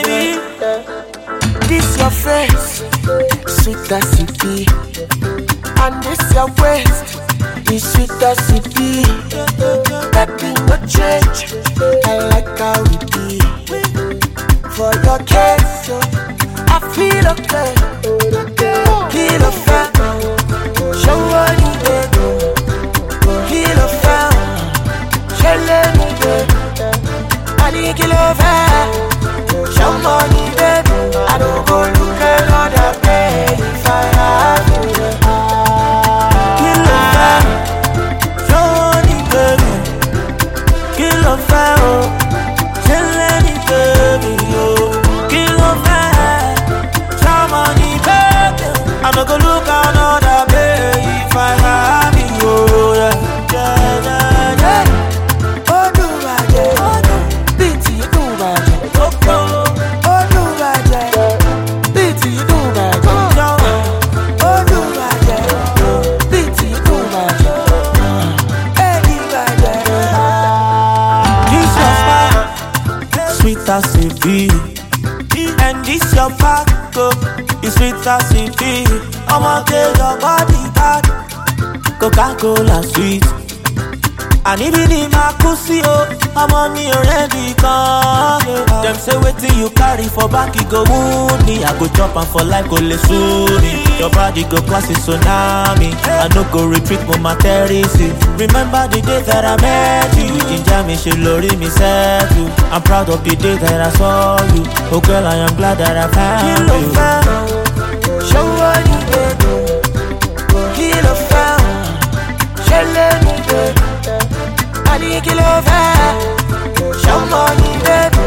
baby. This your face, sweet as it be. And this your waist, is sweet as it be. Baby, no change, I like how we be. For your case, I feel okay. Feel a fan, show what you did. Feel a fan, shell me baby. I need kill over, show money baby. I don't go look another day if I have you. Kill a fan, show money baby. Kill a fan, shell me baby. Kill a fan, show money baby. I don't go look another day if I have you. Yeah, yeah, yeah. Sweet as it be, and this your back up. It's sweet as it be. I'ma get your body bad. Coca-Cola sweet, and even in my pussy, oh, I'm on me already come. Them say waiting you carry for back, you go wound me. I go chop and for life go lesuni. Your body go cause a tsunami. I no go retreat momentarily. Remember the day that I met you. Ginger me, she lori me set you. I'm proud of the day that I saw you. Oh girl, I am glad that I found you. Show what you did. Kill a fan, shell me baby. I need kill over, show money baby.